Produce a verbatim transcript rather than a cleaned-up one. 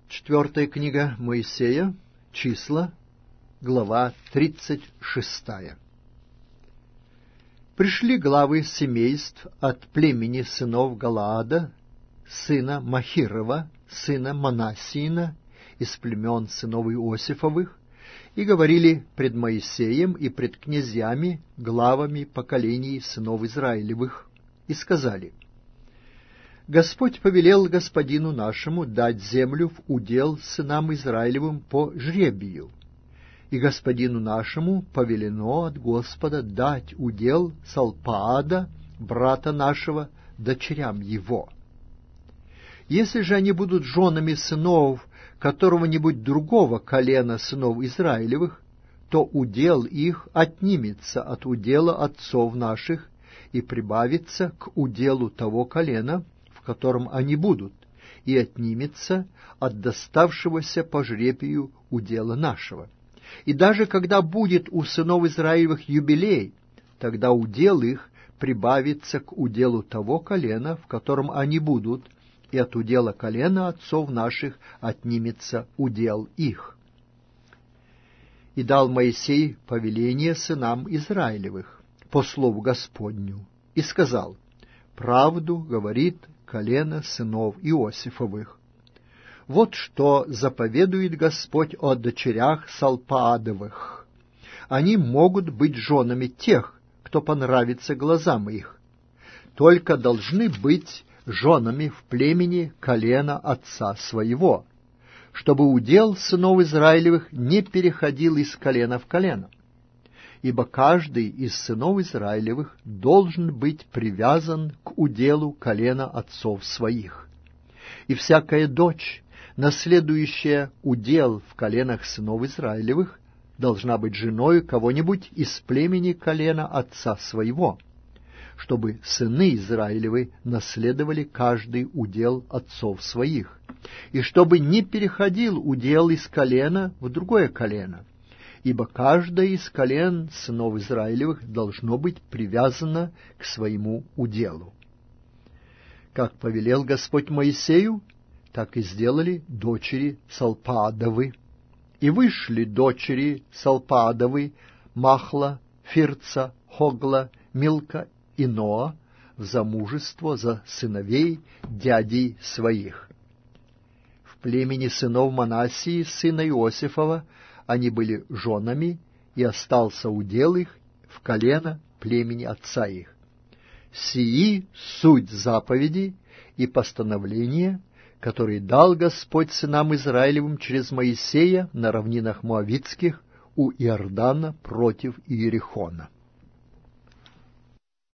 Четвертая книга Моисея, числа, глава тридцать шестая. Пришли главы семейств от племени сынов Галаада, сына Махирова, сына Манассиина, из племен сынов Иосифовых, и говорили пред Моисеем и пред князьями, главами поколений сынов Израилевых, и сказали: Господь повелел господину нашему дать землю в удел сынам Израилевым по жребию, и господину нашему повелено от Господа дать удел Салпаада, брата нашего, дочерям его. Если же они будут женами сынов которого-нибудь другого колена сынов Израилевых, то удел их отнимется от удела отцов наших и прибавится к уделу того колена, в котором они будут, и отнимется от доставшегося по жребию удела нашего. И даже когда будет у сынов Израилевых юбилей, тогда удел их прибавится к уделу того колена, в котором они будут, и от удела колена отцов наших отнимется удел их. И дал Моисей повеление сынам Израилевых по слову Господню, и сказал: правду говорит колено сынов Иосифовых. Вот что заповедует Господь о дочерях Салпаадовых. Они могут быть женами тех, кто понравится глазам их, только должны быть женами в племени колена отца своего, чтобы удел сынов Израилевых не переходил из колена в колено. Ибо каждый из сынов Израилевых должен быть привязан к уделу колена отцов своих. И всякая дочь, наследующая удел в коленах сынов Израилевых, должна быть женой кого-нибудь из племени колена отца своего, чтобы сыны Израилевы наследовали каждый удел отцов своих, и чтобы не переходил удел из колена в другое колено, ибо каждое из колен сынов Израилевых должно быть привязано к своему уделу. Как повелел Господь Моисею, так и сделали дочери Салпаадовы. И вышли дочери Салпаадовы, Махла, Фирца, Хогла, Милка и Ноа в замужество за сыновей дядей своих. В племени сынов Манассии, сына Иосифова, они были женами, и остался удел их в колено племени отца их. Сии суть заповеди и постановления, которые дал Господь сынам Израилевым через Моисея на равнинах Моавитских у Иордана против Иерихона.